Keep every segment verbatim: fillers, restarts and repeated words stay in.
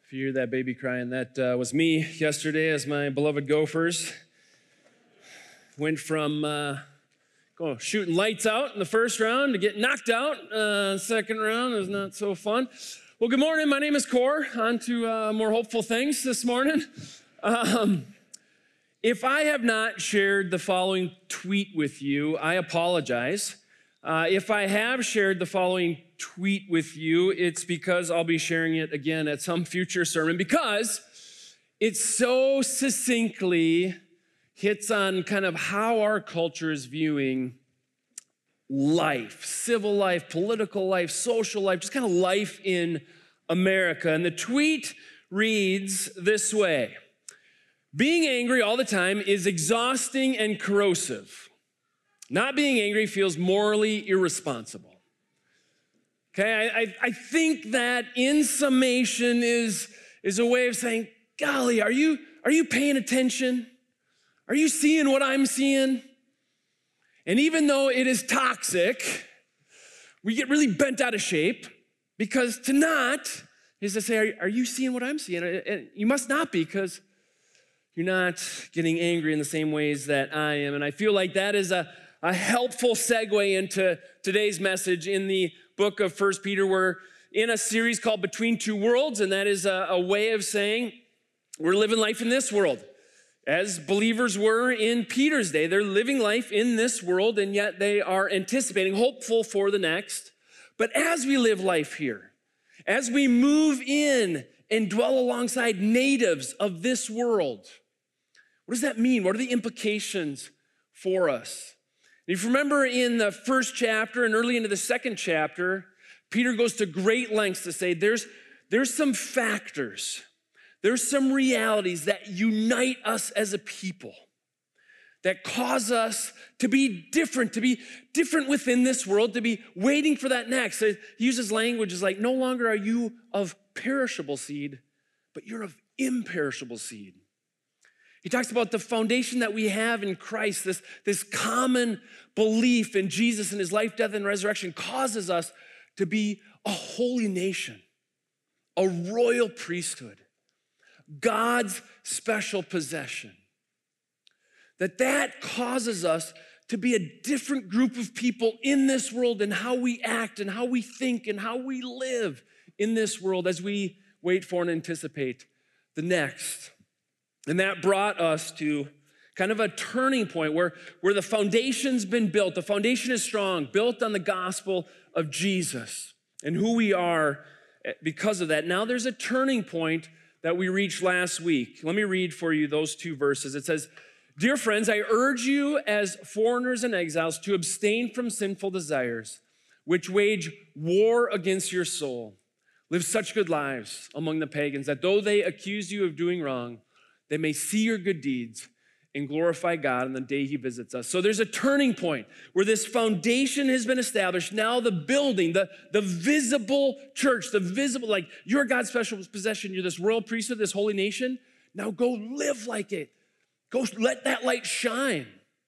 If you hear that baby crying, that uh, was me yesterday as my beloved Gophers went from uh, oh, shooting lights out in the first round to get knocked out. Uh, second round was not so fun. Well, good morning. My name is Core. On to uh, more hopeful things this morning. Um, if I have not shared the following tweet with you, I apologize. Uh, if I have shared the following tweet with you, it's because I'll be sharing it again at some future sermon because it so succinctly hits on kind of how our culture is viewing life, civil life, political life, social life, just kind of life in America. And the tweet reads this way: being angry all the time is exhausting and corrosive. Not being angry feels morally irresponsible. Okay, I, I, I think that in summation is, is a way of saying, golly, are you, are you paying attention? Are you seeing what I'm seeing? And even though it is toxic, we get really bent out of shape because to not is to say, are, are you seeing what I'm seeing? And you must not be because you're not getting angry in the same ways that I am. And I feel like that is a A helpful segue into today's message in the book of First Peter. We're in a series called Between Two Worlds, and that is a, a way of saying we're living life in this world. As believers were in Peter's day, they're living life in this world, and yet they are anticipating, hopeful for the next. But as we live life here, as we move in and dwell alongside natives of this world, what does that mean? What are the implications for us? If you remember in the first chapter and early into the second chapter, Peter goes to great lengths to say there's, there's some factors, there's some realities that unite us as a people, that cause us to be different, to be different within this world, to be waiting for that next. He uses language as like, no longer are you of perishable seed, but you're of imperishable seed. He talks about the foundation that we have in Christ, this, this common belief in Jesus and his life, death, and resurrection causes us to be a holy nation, a royal priesthood, God's special possession. That that causes us to be a different group of people in this world and how we act and how we think and how we live in this world as we wait for and anticipate the next. And that brought us to kind of a turning point where, where the foundation's been built. The foundation is strong, built on the gospel of Jesus and who we are because of that. Now there's a turning point that we reached last week. Let me read for you those two verses. It says, "Dear friends, I urge you as foreigners and exiles to abstain from sinful desires, which wage war against your soul. Live such good lives among the pagans that though they accuse you of doing wrong, they may see your good deeds and glorify God on the day he visits us." So there's a turning point where this foundation has been established. Now the building, the, the visible church, the visible, like you're God's special possession. You're this royal priesthood, this holy nation. Now go live like it. Go let that light shine.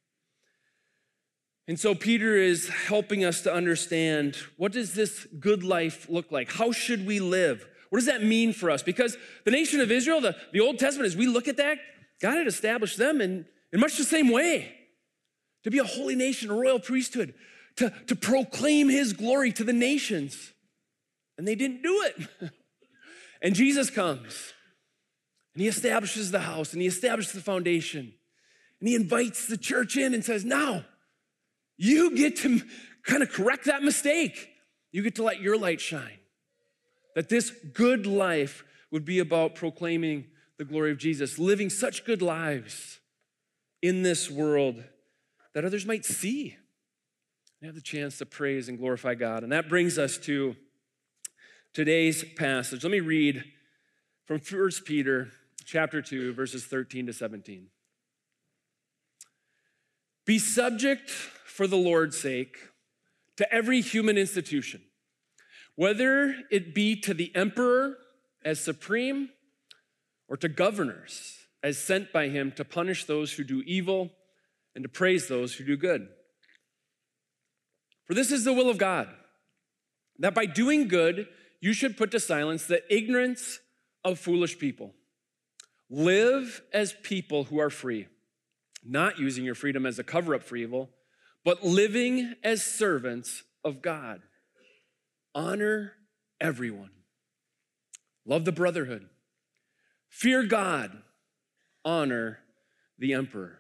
And so Peter is helping us to understand, what does this good life look like? How should we live? What does that mean for us? Because the nation of Israel, the, the Old Testament, as we look at that, God had established them in, in much the same way. To be a holy nation, a royal priesthood, to, to proclaim his glory to the nations. And they didn't do it. And Jesus comes, and he establishes the house, and he establishes the foundation. And he invites the church in and says, now, you get to kind of correct that mistake. You get to let your light shine. That this good life would be about proclaiming the glory of Jesus, living such good lives in this world that others might see and have the chance to praise and glorify God. And that brings us to today's passage. Let me read from First Peter chapter two, verses thirteen to seventeen. "Be subject for the Lord's sake to every human institution, whether it be to the emperor as supreme or to governors as sent by him to punish those who do evil and to praise those who do good. For this is the will of God, that by doing good, you should put to silence the ignorance of foolish people. Live as people who are free, not using your freedom as a cover-up for evil, but living as servants of God. Honor everyone. Love the brotherhood. Fear God. Honor the emperor.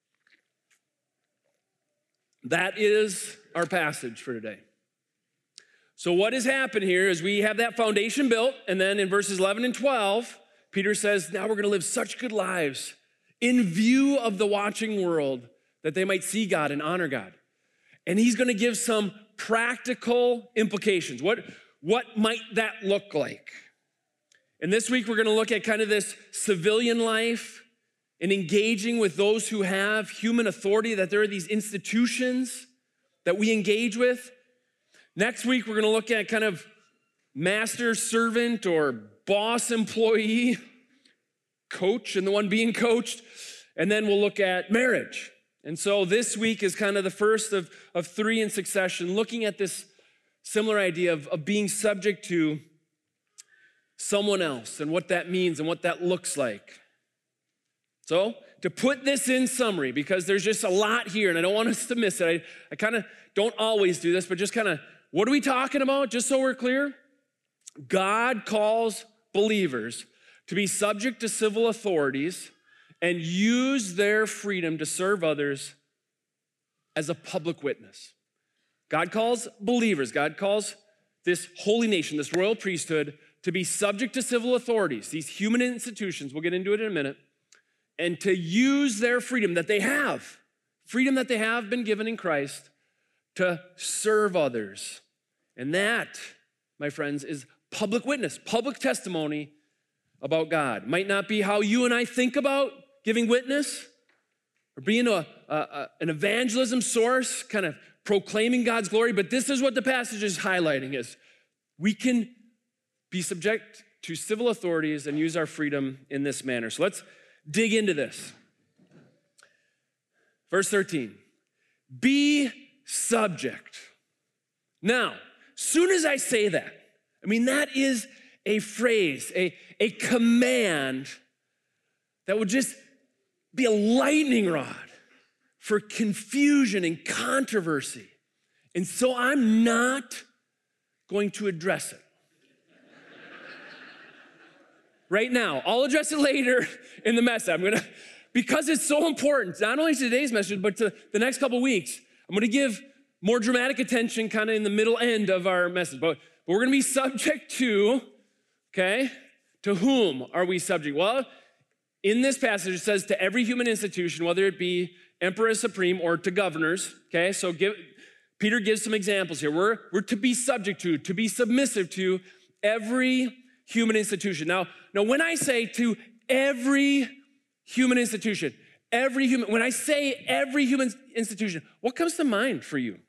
That is our passage for today. So what has happened here is we have that foundation built, and then in verses eleven and twelve, Peter says, now we're going to live such good lives in view of the watching world that they might see God and honor God. And he's going to give some practical implications. What, what might that look like? And this week we're going to look at kind of this civilian life and engaging with those who have human authority, that there are these institutions that we engage with. Next week, we're going to look at kind of master servant or boss employee, coach and the one being coached. And then we'll look at marriage. And so this week is kind of the first of, of three in succession, looking at this similar idea of, of being subject to someone else and what that means and what that looks like. So to put this in summary, because there's just a lot here and I don't want us to miss it. I, I kind of don't always do this, but just kind of, what are we talking about? Just so we're clear, God calls believers to be subject to civil authorities and use their freedom to serve others as a public witness. God calls believers, God calls this holy nation, this royal priesthood, to be subject to civil authorities, these human institutions, we'll get into it in a minute, and to use their freedom that they have, freedom that they have been given in Christ, to serve others. And that, my friends, is public witness, public testimony about God. Might not be how you and I think about giving witness or being a, a, a, an evangelism source, kind of proclaiming God's glory, but this is what the passage is highlighting is we can be subject to civil authorities and use our freedom in this manner. So let's dig into this. Verse thirteen, be subject. Now, soon as I say that, I mean, that is a phrase, a, a command that would just be a lightning rod for confusion and controversy. And so I'm not going to address it. Right now, I'll address it later in the message. I'm gonna, because it's so important, not only to today's message, but to the next couple weeks, I'm gonna give more dramatic attention kind of in the middle end of our message. But, but we're gonna be subject to, okay, to whom are we subject? Well, in this passage, it says to every human institution, whether it be emperor supreme or to governors, okay? So give, Peter gives some examples here. We're, we're to be subject to, to be submissive to every human institution. Now, now, when I say to every human institution, every human, when I say every human institution, what comes to mind for you?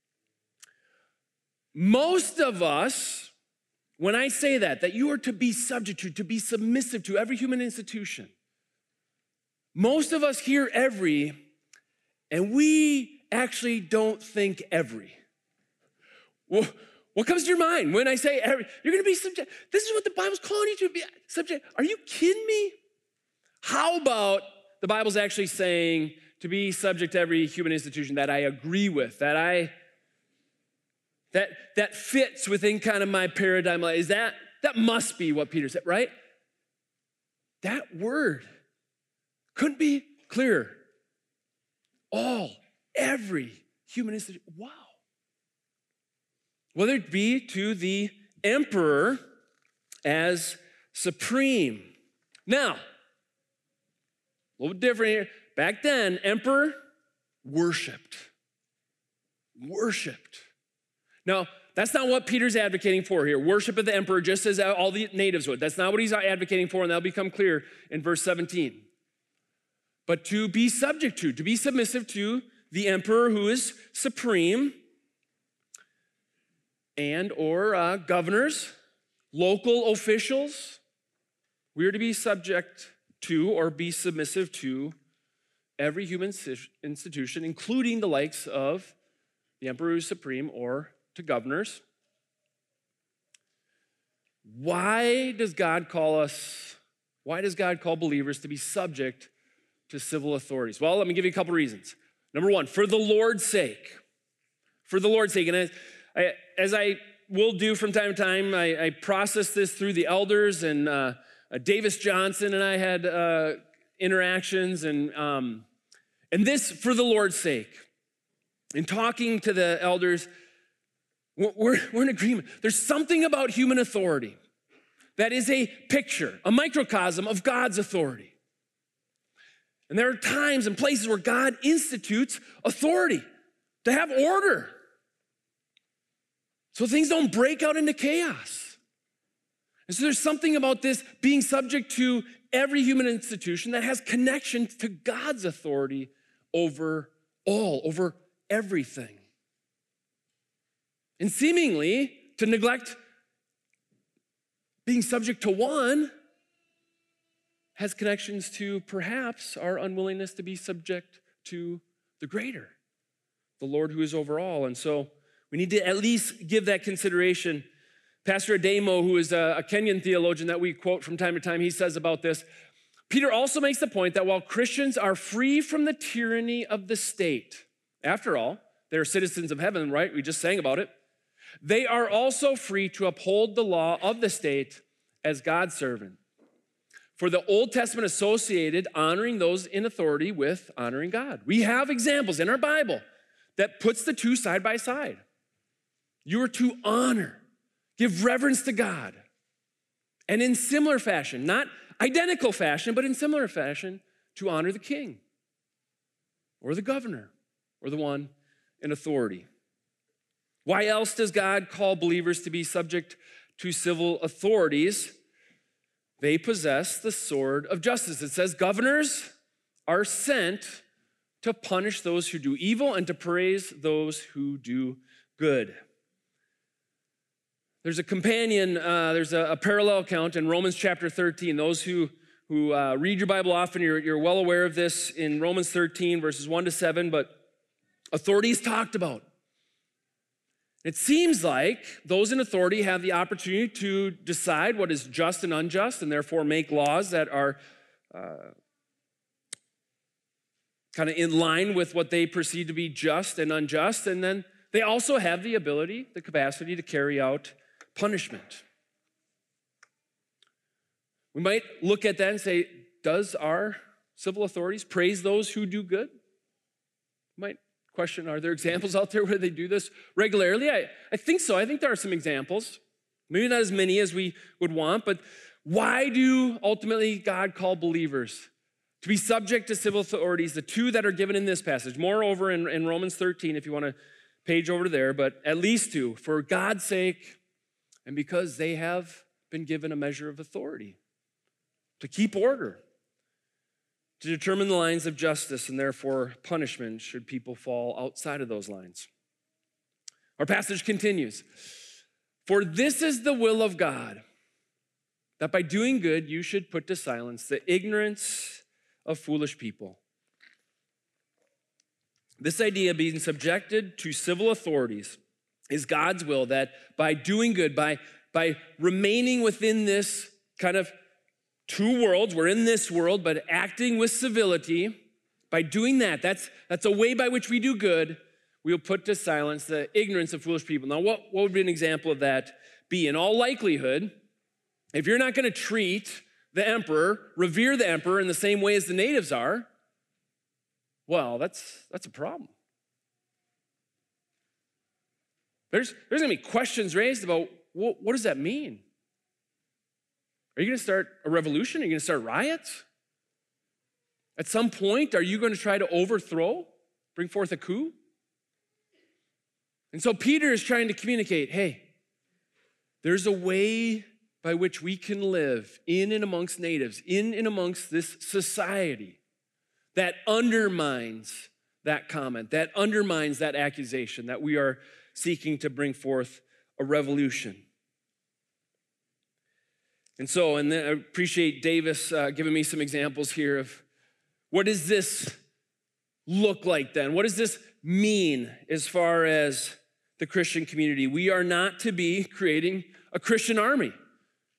Most of us, when I say that, that you are to be subject to, to be submissive to every human institution, most of us hear every, and we actually don't think every. Well, what comes to your mind when I say every? You're gonna be subject. This is what the Bible's calling you to be subject. Are you kidding me? How about the Bible's actually saying to be subject to every human institution that I agree with, that I, that, that fits within kind of my paradigm? Is that, that must be what Peter said, right? That word couldn't be clearer. All, every human institution, wow. Whether it be to the emperor as supreme. Now, a little bit different here. Back then, emperor worshiped. Worshiped. Now, that's not what Peter's advocating for here. Worship of the emperor, just as all the natives would. That's not what he's advocating for, and that'll become clear in verse seventeen. But to be subject to, to be submissive to the emperor who is supreme, and or uh, governors, local officials. We are to be subject to or be submissive to every human institution, including the likes of the emperor who is supreme or to governors. why does God call us, why does God call believers to be subject to civil authorities? Well, let me give you a couple reasons. Number one, for the Lord's sake. For the Lord's sake. And as I, as I will do from time to time, I, I process this through the elders, and uh, uh, Davis Johnson and I had uh, interactions, and um, and this for the Lord's sake. In talking to the elders, we're, we're in agreement. There's something about human authority that is a picture, a microcosm of God's authority. And there are times and places where God institutes authority to have order, so things don't break out into chaos. And so there's something about this being subject to every human institution that has connection to God's authority over all, over everything. And seemingly to neglect being subject to one has connections to perhaps our unwillingness to be subject to the greater, the Lord who is over all. And so we need to at least give that consideration. Pastor Ademo, who is a Kenyan theologian that we quote from time to time, he says about this, Peter also makes the point that while Christians are free from the tyranny of the state, after all, they're citizens of heaven, right? We just sang about it. They are also free to uphold the law of the state as God's servant. For the Old Testament associated honoring those in authority with honoring God. We have examples in our Bible that puts the two side by side. You are to honor, give reverence to God. And in similar fashion, not identical fashion, but in similar fashion, to honor the king or the governor or the one in authority. Why else does God call believers to be subject to civil authorities? They possess the sword of justice. It says governors are sent to punish those who do evil and to praise those who do good. There's a companion, uh, there's a, a parallel account in Romans chapter thirteen. Those who, who uh, read your Bible often, you're, you're well aware of this in Romans thirteen, verses one to seven, but authority is talked about. It seems like those in authority have the opportunity to decide what is just and unjust, and therefore make laws that are uh, kind of in line with what they perceive to be just and unjust. And then they also have the ability, the capacity to carry out punishment. We might look at that and say, does our civil authorities praise those who do good? We might question, are there examples out there where they do this regularly? I, I think so. I think there are some examples. Maybe not as many as we would want, but why do ultimately God call believers to be subject to civil authorities, the two that are given in this passage? Moreover, in, in Romans thirteen, if you want to page over to there, but at least two, for God's sake and because they have been given a measure of authority to keep order, to determine the lines of justice and therefore punishment should people fall outside of those lines. Our passage continues. For this is the will of God, that by doing good you should put to silence the ignorance of foolish people. This idea of being subjected to civil authorities is God's will, that by doing good, by, by remaining within this kind of two worlds, we're in this world, but acting with civility, by doing that, that's, that's a way by which we do good, we'll put to silence the ignorance of foolish people. Now, what, what would be an example of that be? In all likelihood, if you're not gonna treat the emperor, revere the emperor in the same way as the natives are, well, that's, that's a problem. There's, there's gonna be questions raised about what, what does that mean? Are you gonna start a revolution? Are you gonna start riots? At some point, are you gonna try to overthrow, bring forth a coup? And so Peter is trying to communicate, hey, there's a way by which we can live in and amongst natives, in and amongst this society that undermines that comment, that undermines that accusation that we are seeking to bring forth a revolution. And so, and then I appreciate Davis uh, giving me some examples here of what does this look like then? What does this mean as far as the Christian community? We are not to be creating a Christian army.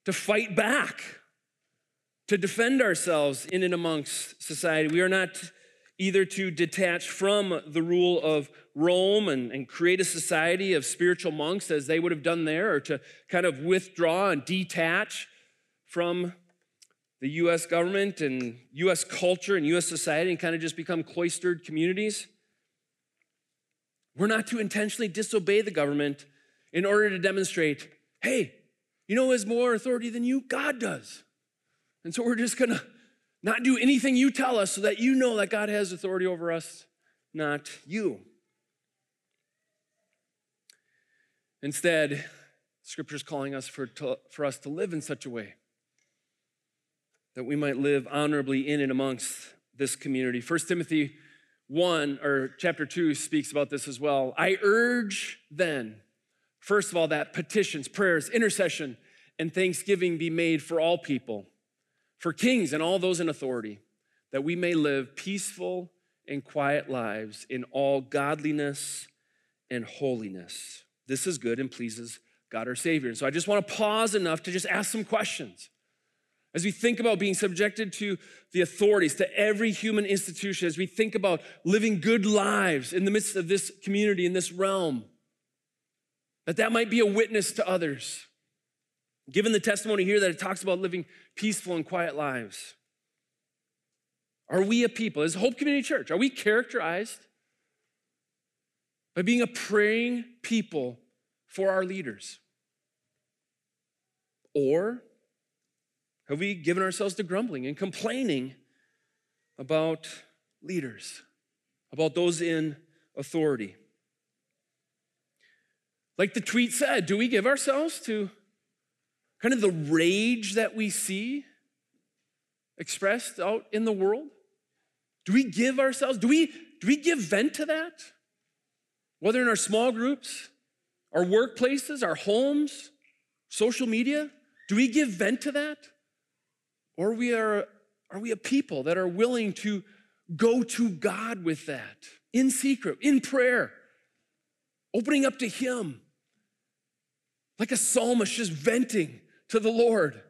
to fight back, to defend ourselves in and amongst society. We are not either to detach from the rule of Rome and, and create a society of spiritual monks as they would have done there, or to kind of withdraw and detach from the U S government and U S culture and U S society and kind of just become cloistered communities. We're not to intentionally disobey the government in order to demonstrate, hey, you know who has more authority than you? God does. And so we're just gonna not do anything you tell us so that you know that God has authority over us, not you. Instead, Scripture's calling us for, to, for us to live in such a way that we might live honorably in and amongst this community. First Timothy one, or chapter two, speaks about this as well. I urge then, first of all, that petitions, prayers, intercession, and thanksgiving be made for all people, for kings and all those in authority, that we may live peaceful and quiet lives in all godliness and holiness. This is good and pleases God our Savior. And so I just want to pause enough to just ask some questions. As we think about being subjected to the authorities, to every human institution, as we think about living good lives in the midst of this community, in this realm, that that might be a witness to others. Given the testimony here that it talks about living peaceful and quiet lives, are we a people, as Hope Community Church, are we characterized by being a praying people for our leaders? Or have we given ourselves to grumbling and complaining about leaders, about those in authority? Like the tweet said, do we give ourselves to kind of the rage that we see expressed out in the world? Do we give ourselves, do we, do we give vent to that? Whether in our small groups, our workplaces, our homes, social media, do we give vent to that? Or we are, are we a people that are willing to go to God with that in secret, in prayer, opening up to Him, like a psalmist just venting to the Lord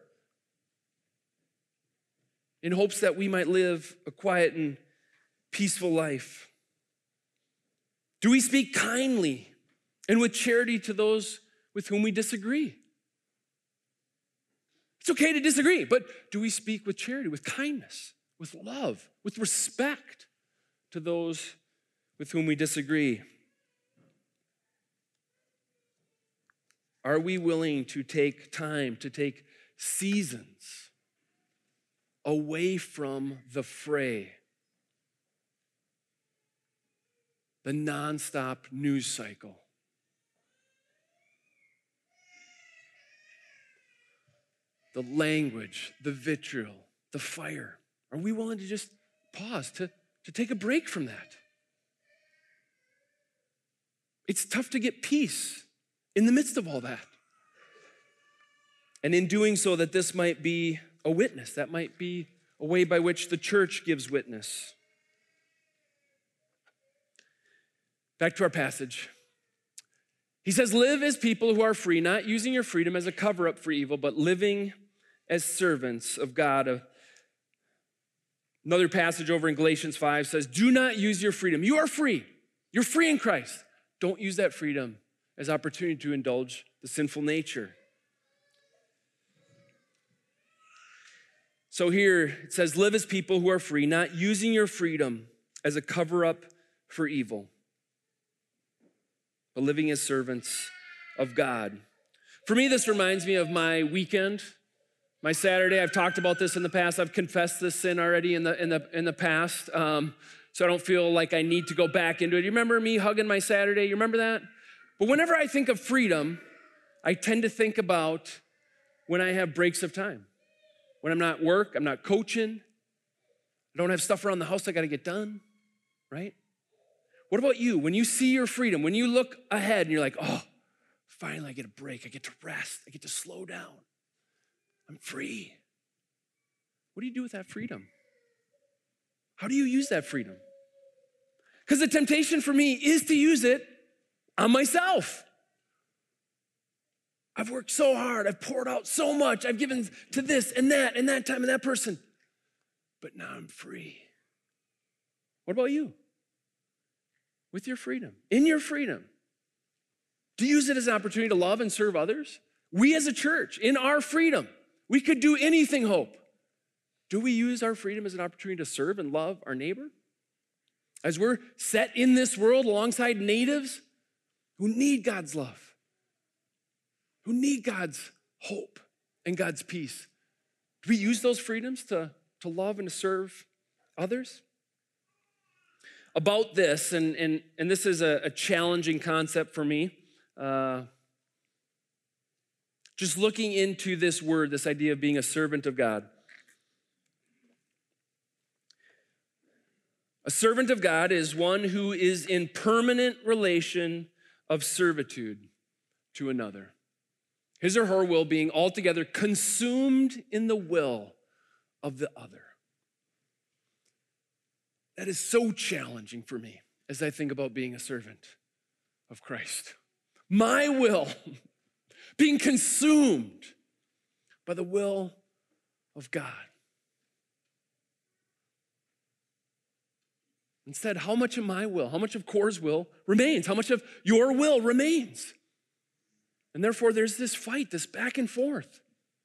in hopes that we might live a quiet and peaceful life? Do we speak kindly and with charity to those with whom we disagree? It's okay to disagree, but do we speak with charity, with kindness, with love, with respect to those with whom we disagree? Are we willing to take time, to take seasons away from the fray, the nonstop news cycle? The language, the vitriol, the fire. Are we willing to just pause, to, to take a break from that? It's tough to get peace in the midst of all that. And in doing so, that this might be a witness, that might be a way by which the church gives witness. Back to our passage. He says, live as people who are free, not using your freedom as a cover-up for evil, but living as servants of God. Another passage over in Galatians five says, do not use your freedom. You are free. You're free in Christ. Don't use that freedom as opportunity to indulge the sinful nature. So here it says, live as people who are free, not using your freedom as a cover-up for evil, but living as servants of God. For me, this reminds me of my weekend, my Saturday. I've talked about this in the past. I've confessed this sin already in the in the in the past, um, so I don't feel like I need to go back into it. You remember me hugging my Saturday? You remember that? But whenever I think of freedom, I tend to think about when I have breaks of time, when I'm not at work, I'm not coaching, I don't have stuff around the house I got to get done, right? What about you? When you see your freedom, when you look ahead and you're like, oh, finally I get a break, I get to rest, I get to slow down, I'm free. What do you do with that freedom? How do you use that freedom? Because the temptation for me is to use it on myself. I've worked so hard. I've poured out so much. I've given to this and that and that time and that person. But now I'm free. What about you? With your freedom, in your freedom, do you use it as an opportunity to love and serve others? We as a church, in our freedom, we could do anything, Hope. Do we use our freedom as an opportunity to serve and love our neighbor? As we're set in this world alongside natives who need God's love, who need God's hope and God's peace, do we use those freedoms to, to love and to serve others? About this, and, and, and this is a, a challenging concept for me, uh, just looking into this word, this idea of being a servant of God. A servant of God is one who is in permanent relation of servitude to another. His or her will being altogether consumed in the will of the other. That is so challenging for me as I think about being a servant of Christ. My will being consumed by the will of God. Instead, how much of my will, how much of Core's will remains? How much of your will remains? And therefore, there's this fight, this back and forth.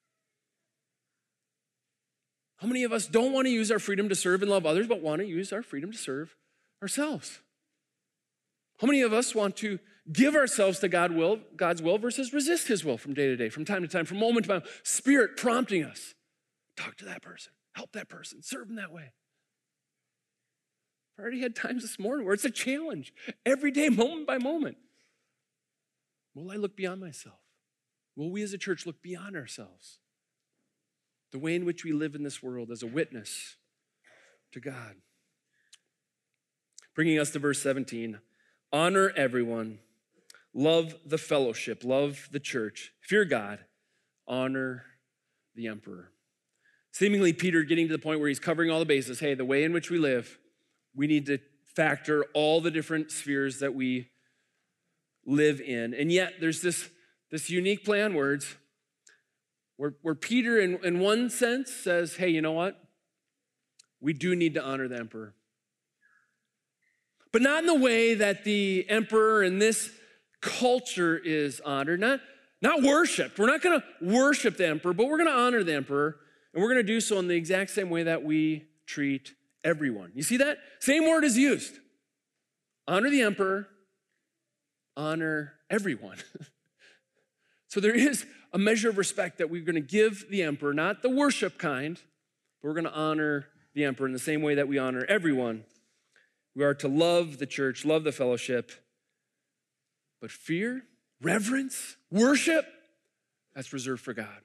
How many of us don't want to use our freedom to serve and love others, but want to use our freedom to serve ourselves? How many of us want to give ourselves to God will, God's will versus resist his will from day to day, from time to time, from moment to moment, Spirit prompting us? Talk to that person, help that person, serve them that way. I already had times this morning where it's a challenge, every day, moment by moment. Will I look beyond myself? Will we as a church look beyond ourselves? The way in which we live in this world as a witness to God. Bringing us to verse seventeen. Honor everyone. Love the fellowship. Love the church. Fear God. Honor the emperor. Seemingly, Peter getting to the point where he's covering all the bases. Hey, the way in which we live, we need to factor all the different spheres that we live in. And yet, there's this, this unique play on words where, where Peter, in, in one sense, says, hey, you know what? We do need to honor the emperor. But not in the way that the emperor in this culture is honored, not, not worshiped. We're not going to worship the emperor, but we're going to honor the emperor, and we're going to do so in the exact same way that we treat everyone. You see that? Same word is used. Honor the emperor, honor everyone. So there is a measure of respect that we're going to give the emperor, not the worship kind, but we're going to honor the emperor in the same way that we honor everyone. We are to love the church, love the fellowship, but fear, reverence, worship, that's reserved for God.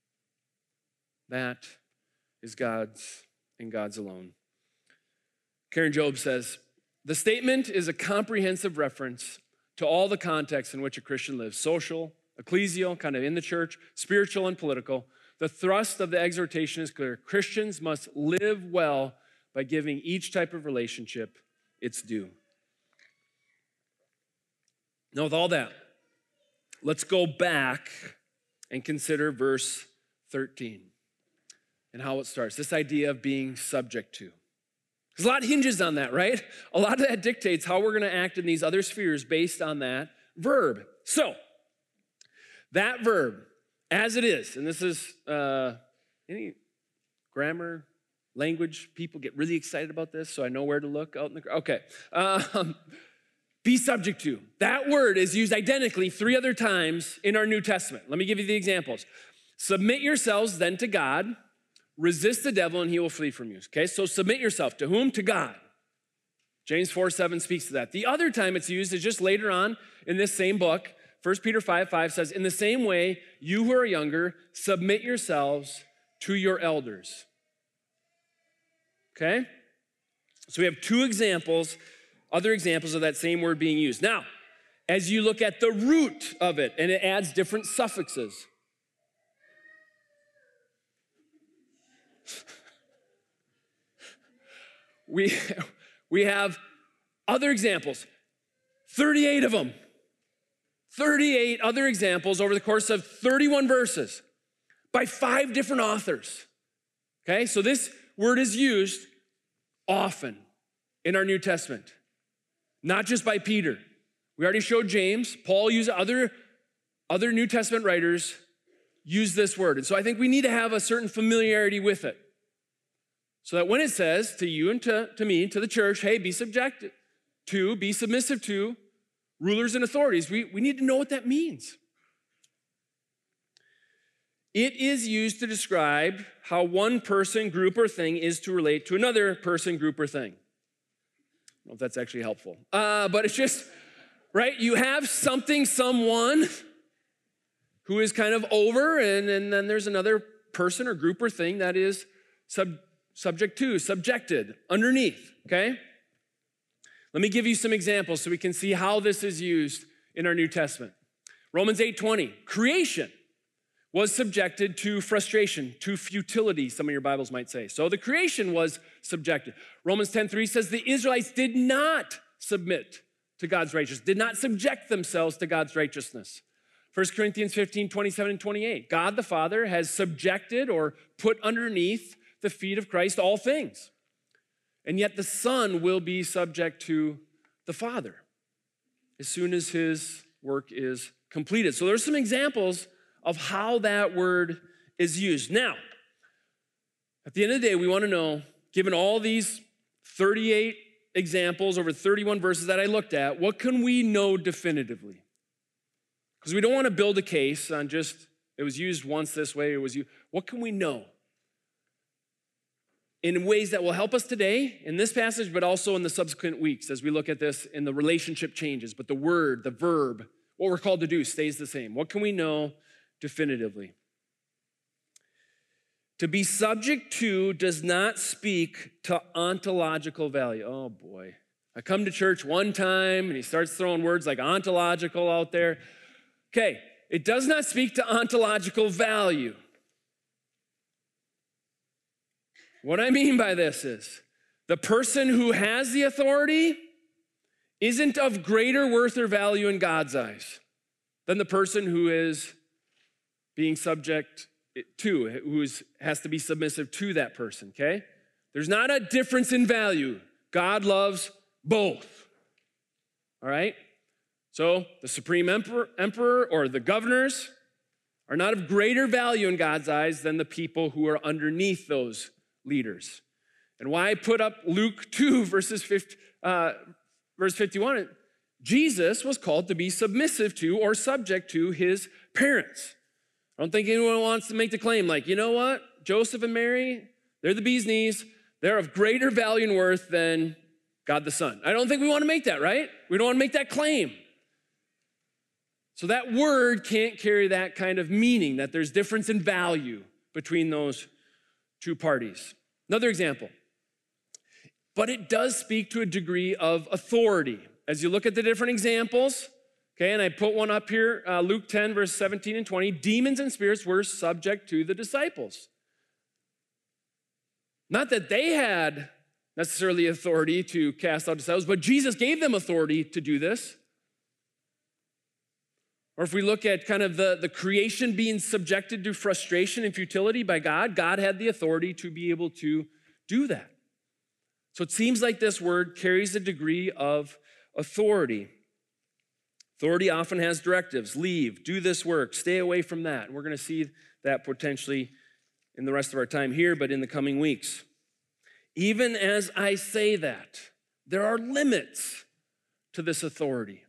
That is God's and God's alone. Karen Job says, the statement is a comprehensive reference to all the contexts in which a Christian lives, social, ecclesial, kind of in the church, spiritual and political. The thrust of the exhortation is clear. Christians must live well by giving each type of relationship its due. Now, with all that, let's go back and consider verse thirteen and how it starts. This idea of being subject to. Because a lot hinges on that, right? A lot of that dictates how we're going to act in these other spheres based on that verb. So, that verb, as it is, and this is, uh, any grammar, language people get really excited about this, so I know where to look out in the, okay. Um, be subject to. That word is used identically three other times in our New Testament. Let me give you the examples. Submit yourselves then to God, resist the devil and he will flee from you. Okay, so submit yourself. To whom? To God. James four seven speaks to that. The other time it's used is just later on in this same book. First Peter five five says, in the same way, you who are younger, submit yourselves to your elders. Okay? So we have two examples, other examples of that same word being used. Now, as you look at the root of it, and it adds different suffixes. We, we have other examples, thirty-eight of them. thirty-eight other examples over the course of thirty-one verses by five different authors. Okay, so this word is used often in our New Testament, not just by Peter. We already showed James. Paul used other, other New Testament writers use this word. And so I think we need to have a certain familiarity with it. So that when it says to you and to, to me, to the church, hey, be subjected to, be submissive to rulers and authorities, we, we need to know what that means. It is used to describe how one person, group, or thing is to relate to another person, group, or thing. I don't know if that's actually helpful. Uh, but it's just, right? You have something, someone who is kind of over, and, and then there's another person or group or thing that is sub, subject to, subjected, underneath, okay? Let me give you some examples so we can see how this is used in our New Testament. Romans eight twenty, creation was subjected to frustration, to futility, some of your Bibles might say. So the creation was subjected. Romans ten three says the Israelites did not submit to God's righteousness, did not subject themselves to God's righteousness. First Corinthians fifteen, twenty-seven and twenty-eight, God the Father has subjected or put underneath the feet of Christ all things. And yet the Son will be subject to the Father as soon as his work is completed. So there's some examples of how that word is used. Now, at the end of the day, we want to know, given all these thirty-eight examples over thirty-one verses that I looked at, what can we know definitively? Because we don't want to build a case on just, it was used once this way, it was used. What can we know? In ways that will help us today in this passage, but also in the subsequent weeks as we look at this and the relationship changes, but the word, the verb, what we're called to do stays the same. What can we know definitively? To be subject to does not speak to ontological value. Oh boy. I come to church one time and he starts throwing words like ontological out there. Okay, it does not speak to ontological value. What I mean by this is the person who has the authority isn't of greater worth or value in God's eyes than the person who is being subject to, who is, has to be submissive to that person, okay? There's not a difference in value. God loves both, all right? So the supreme emperor, emperor or the governors are not of greater value in God's eyes than the people who are underneath those leaders. And why I put up Luke two, verses fifty, uh, verse fifty-one, Jesus was called to be submissive to or subject to his parents. I don't think anyone wants to make the claim like, you know what, Joseph and Mary, they're the bee's knees. They're of greater value and worth than God the Son. I don't think we want to make that, right? We don't want to make that claim. So that word can't carry that kind of meaning, that there's difference in value between those two parties. Another example. But it does speak to a degree of authority. As you look at the different examples, okay, and I put one up here, uh, Luke ten, verse seventeen and twenty, demons and spirits were subject to the disciples. Not that they had necessarily authority to cast out disciples, but Jesus gave them authority to do this. Or if we look at kind of the, the creation being subjected to frustration and futility by God, God had the authority to be able to do that. So it seems like this word carries a degree of authority. Authority often has directives: leave, do this work, stay away from that. And we're going to see that potentially in the rest of our time here, but in the coming weeks. Even as I say that, there are limits to this authority.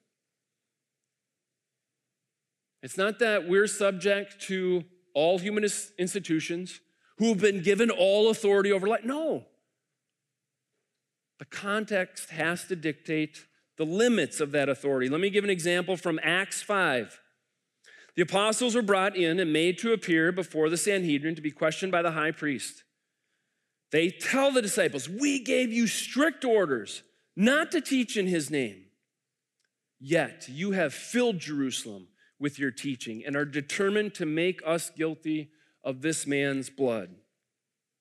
It's not that we're subject to all human institutions who have been given all authority over life. No. The context has to dictate the limits of that authority. Let me give an example from Acts five. The apostles were brought in and made to appear before the Sanhedrin to be questioned by the high priest. They tell the disciples, we gave you strict orders not to teach in his name. Yet you have filled Jerusalem with your teaching and are determined to make us guilty of this man's blood.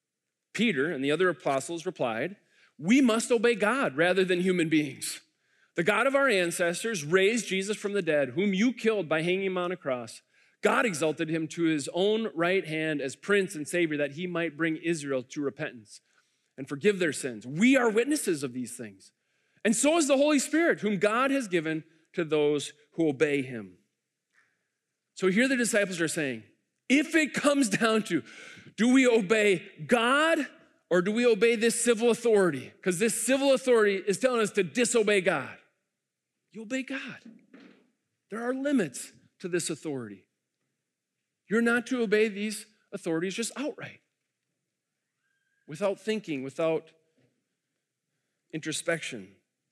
Peter and the other apostles replied, we must obey God rather than human beings. The God of our ancestors raised Jesus from the dead, whom you killed by hanging him on a cross. God exalted him to his own right hand as Prince and Savior, that he might bring Israel to repentance and forgive their sins. We are witnesses of these things. And so is the Holy Spirit, whom God has given to those who obey him. So here the disciples are saying, if it comes down to, do we obey God or do we obey this civil authority? Because this civil authority is telling us to disobey God. You obey God. There are limits to this authority. You're not to obey these authorities just outright, without thinking, without introspection.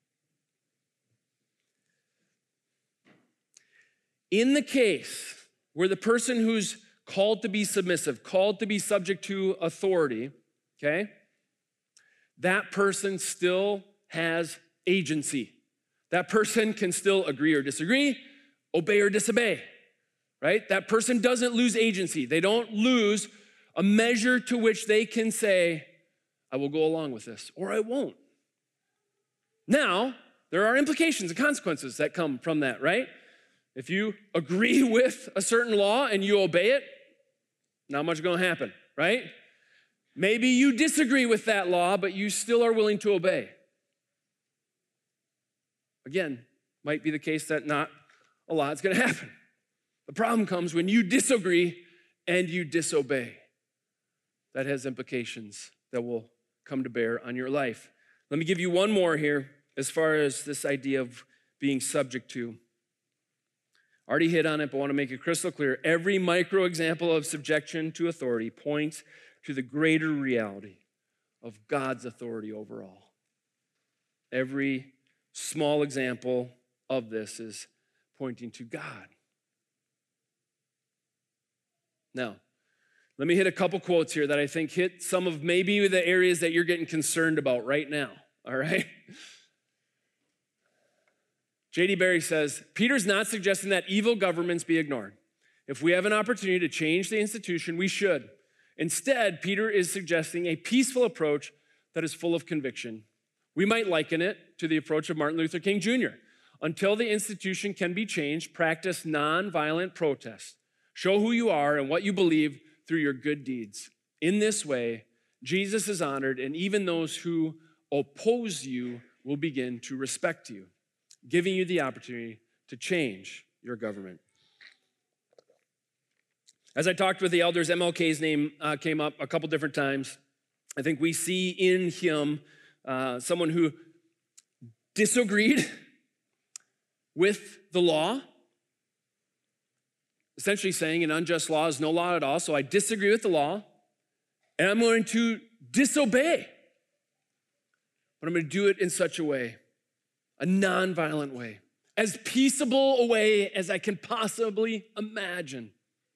In the case where the person who's called to be submissive, called to be subject to authority, okay, that person still has agency. That person can still agree or disagree, obey or disobey, right? That person doesn't lose agency. They don't lose a measure to which they can say, I will go along with this, or I won't. Now, there are implications and consequences that come from that, right? If you agree with a certain law and you obey it, not much going to happen, right? Maybe you disagree with that law, but you still are willing to obey. Again, might be the case that not a lot's going to happen. The problem comes when you disagree and you disobey. That has implications that will come to bear on your life. Let me give you one more here as far as this idea of being subject to. Already hit on it, but I want to make it crystal clear. Every micro example of subjection to authority points to the greater reality of God's authority overall. Every small example of this is pointing to God. Now, let me hit a couple quotes here that I think hit some of maybe the areas that you're getting concerned about right now, all right? J D Barry says, Peter's not suggesting that evil governments be ignored. If we have an opportunity to change the institution, we should. Instead, Peter is suggesting a peaceful approach that is full of conviction. We might liken it to the approach of Martin Luther King Junior Until the institution can be changed, practice nonviolent protest. Show who you are and what you believe through your good deeds. In this way, Jesus is honored, and even those who oppose you will begin to respect you, giving you the opportunity to change your government. As I talked with the elders, M L K's name uh, came up a couple different times. I think we see in him uh, someone who disagreed with the law, essentially saying an unjust law is no law at all, so I disagree with the law, and I'm going to disobey. But I'm going to do it in such a way, a nonviolent way, as peaceable a way as I can possibly imagine.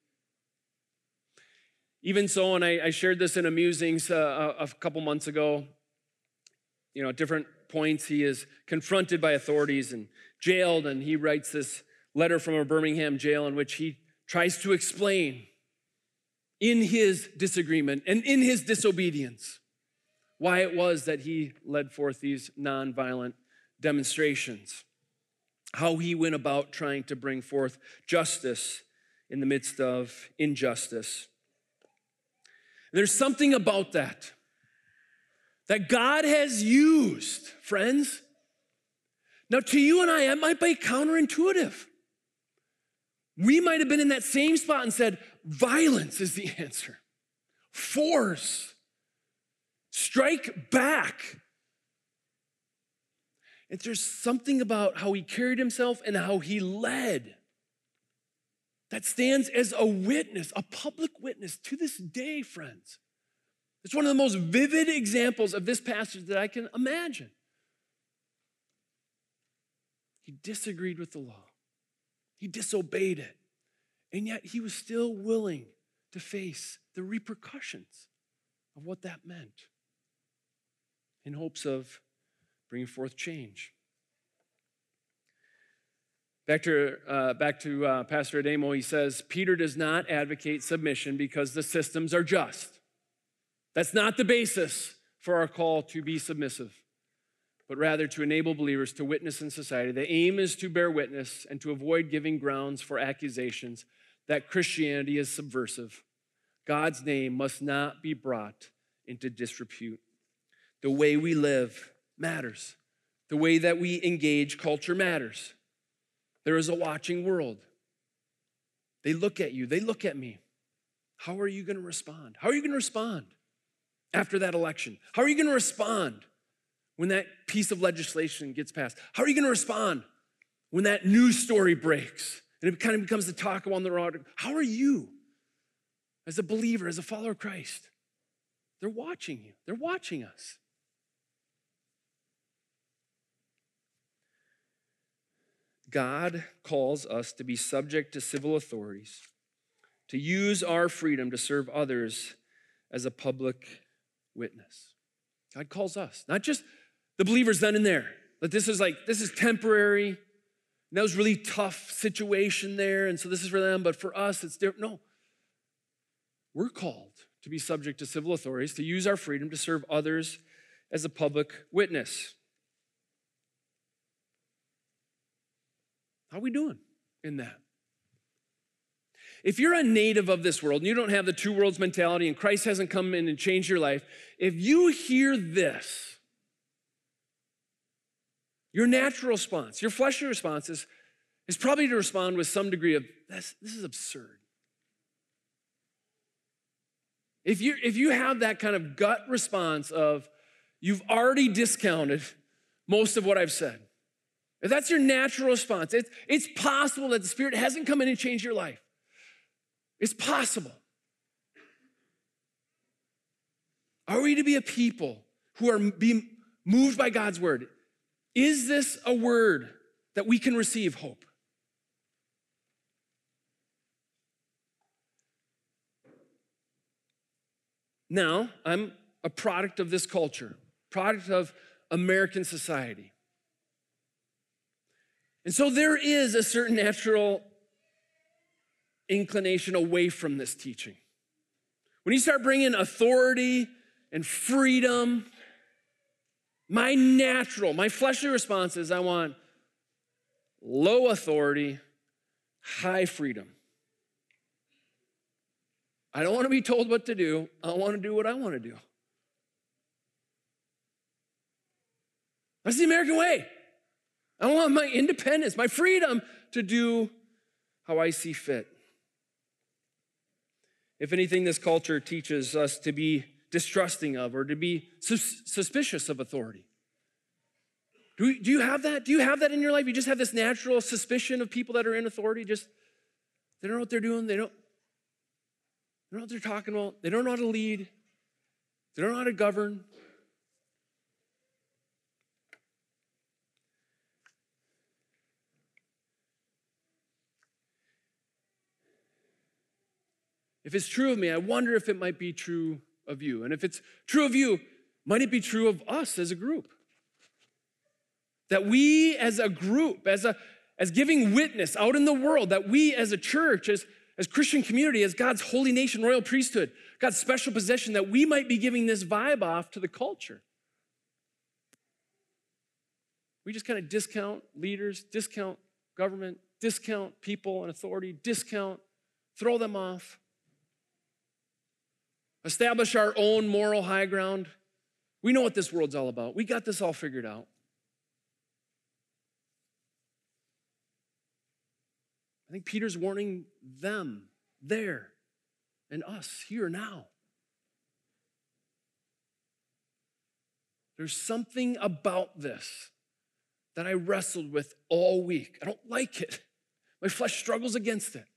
Even so, and I, I shared this in a musings uh, a, a couple months ago, you know, at different points he is confronted by authorities and jailed, and he writes this letter from a Birmingham jail in which he tries to explain in his disagreement and in his disobedience why it was that he led forth these nonviolent demonstrations, how he went about trying to bring forth justice in the midst of injustice. There's something about that that God has used, friends. Now, to you and I, it might be counterintuitive. We might have been in that same spot and said, violence is the answer. Force. Strike back. And there's something about how he carried himself and how he led that stands as a witness, a public witness to this day, friends. It's one of the most vivid examples of this passage that I can imagine. He disagreed with the law. He disobeyed it. And yet he was still willing to face the repercussions of what that meant in hopes of bringing forth change. Back to, uh, back to uh, Pastor Adamo, he says, Peter does not advocate submission because the systems are just. That's not the basis for our call to be submissive. but rather to enable believers to witness in society. The aim is to bear witness and to avoid giving grounds for accusations that Christianity is subversive. God's name must not be brought into disrepute. The way we live matters. The way that we engage culture matters. There is a watching world. They look at you. They look at me. How are you going to respond? How are you going to respond after that election? How are you going to respond when that piece of legislation gets passed? How are you going to respond when that news story breaks and it kind of becomes the talk on the road? How are you as a believer, as a follower of Christ? They're watching you. They're watching us. God calls us to be subject to civil authorities, to use our freedom to serve others as a public witness. God calls us, not just the believers then and there, that this is like, this is temporary, and that was a really tough situation there, and so this is for them, but for us, it's different. No, we're called to be subject to civil authorities, to use our freedom to serve others as a public witness. How are we doing in that? If you're a native of this world and you don't have the two worlds mentality and Christ hasn't come in and changed your life, if you hear this, your natural response, your fleshly response is, is probably to respond with some degree of, this, this is absurd. If you, if you have that kind of gut response of, you've already discounted most of what I've said, if that's your natural response, it's, it's possible that the Spirit hasn't come in and changed your life. It's possible. Are we to be a people who are being moved by God's word? Is this a word that we can receive hope? Now, I'm a product of this culture, product of American society. And so there is a certain natural inclination away from this teaching. When you start bringing authority and freedom, my natural, my fleshly response is I want low authority, high freedom. I don't want to be told what to do. I want to do what I want to do. That's the American way. I want my independence, my freedom to do how I see fit. If anything, this culture teaches us to be distrusting of or to be sus- suspicious of authority. Do, we, do you have that? Do you have that in your life? You just have this natural suspicion of people that are in authority? Just, they don't know what they're doing. They don't, they don't know what they're talking about. They don't know how to lead. They don't know how to govern. If it's true of me, I wonder if it might be true of you. And if it's true of you, might it be true of us as a group? That we as a group, as a as giving witness out in the world, that we as a church, as, as Christian community, as God's holy nation, royal priesthood, God's special possession, that we might be giving this vibe off to the culture. We just kind of discount leaders, discount government, discount people and authority, discount, throw them off. Establish our own moral high ground. We know what this world's all about. We got this all figured out. I think Peter's warning them there and us here now. There's something about this that I wrestled with all week. I don't like it. My flesh struggles against it.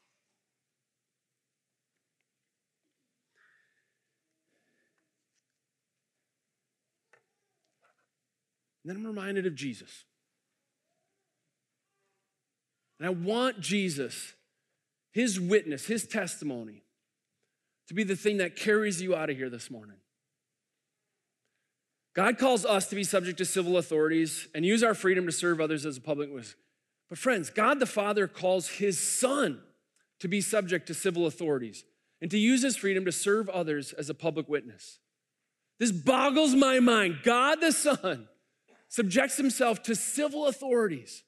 And then I'm reminded of Jesus. And I want Jesus, his witness, his testimony, to be the thing that carries you out of here this morning. God calls us to be subject to civil authorities and use our freedom to serve others as a public witness. But friends, God the Father calls his Son to be subject to civil authorities and to use his freedom to serve others as a public witness. This boggles my mind. God the Son subjects himself to civil authorities,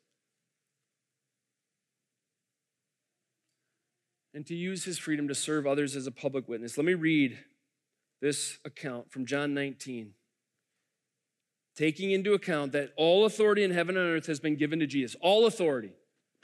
and to use his freedom to serve others as a public witness. Let me read this account from John nineteen. Taking into account that all authority in heaven and earth has been given to Jesus, all authority.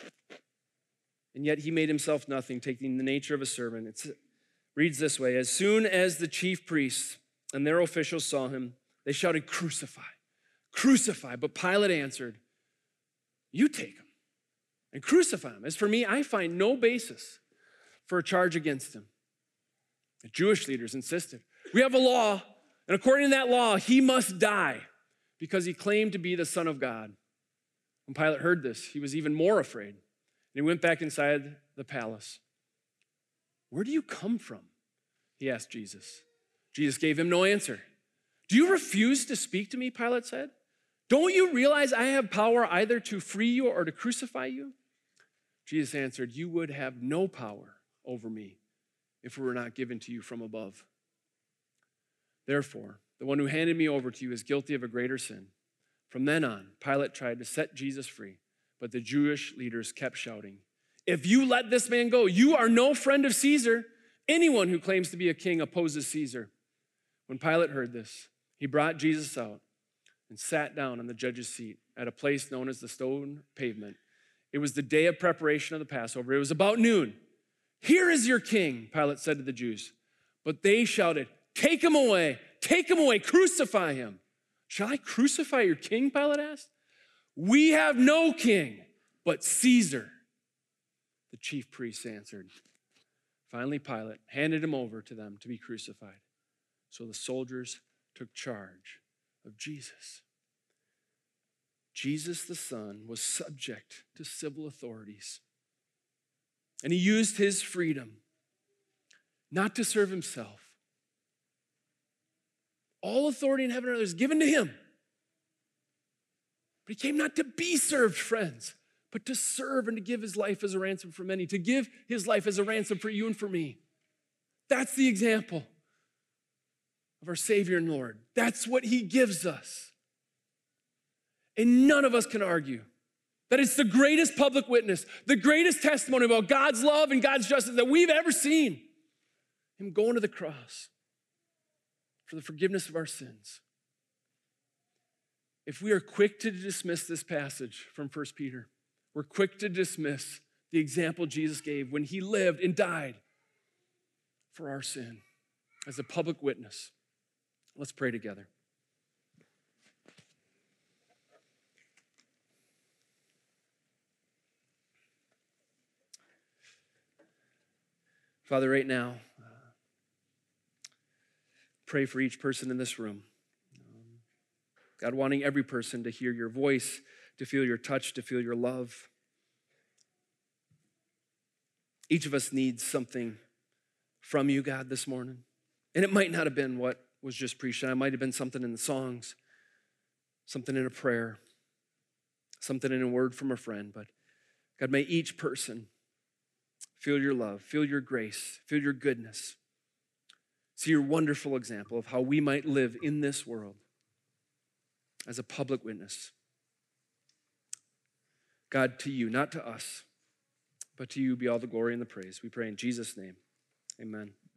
And yet he made himself nothing, taking the nature of a servant. It reads this way: as soon as the chief priests and their officials saw him, they shouted, "Crucify, crucify." But Pilate answered, "You take him and crucify him. As for me, I find no basis for a charge against him." The Jewish leaders insisted, "We have a law, and according to that law, he must die because he claimed to be the Son of God." When Pilate heard this, he was even more afraid, and he went back inside the palace. "Where do you come from?" he asked Jesus. Jesus gave him no answer. "Do you refuse to speak to me?" Pilate said. "Don't you realize I have power either to free you or to crucify you?" Jesus answered, "You would have no power over me if it were not given to you from above. Therefore, the one who handed me over to you is guilty of a greater sin." From then on, Pilate tried to set Jesus free, but the Jewish leaders kept shouting, "If you let this man go, you are no friend of Caesar. Anyone who claims to be a king opposes Caesar." When Pilate heard this, he brought Jesus out and sat down on the judge's seat at a place known as the Stone Pavement. It was the day of preparation of the Passover. It was about noon. "Here is your king," Pilate said to the Jews. But they shouted, "Take him away, take him away, crucify him." "Shall I crucify your king?" Pilate asked. "We have no king but Caesar," the chief priests answered. Finally, Pilate handed him over to them to be crucified. So the soldiers took charge of Jesus. Jesus the Son was subject to civil authorities. And he used his freedom not to serve himself. All authority in heaven and earth is given to him. But he came not to be served, friends, but to serve and to give his life as a ransom for many, to give his life as a ransom for you and for me. That's the example of our Savior and Lord. That's what he gives us. And none of us can argue that it's the greatest public witness, the greatest testimony about God's love and God's justice that we've ever seen. Him going to the cross for the forgiveness of our sins. If we are quick to dismiss this passage from First Peter, we're quick to dismiss the example Jesus gave when he lived and died for our sin as a public witness. Let's pray together. Father, right now, uh, pray for each person in this room. Um, God, wanting every person to hear your voice, to feel your touch, to feel your love. Each of us needs something from you, God, this morning. And it might not have been what was just preached. It might have been something in the songs, something in a prayer, something in a word from a friend. But God, may each person feel your love, feel your grace, feel your goodness. See your wonderful example of how we might live in this world as a public witness. God, to you, not to us, but to you be all the glory and the praise. We pray in Jesus' name. Amen.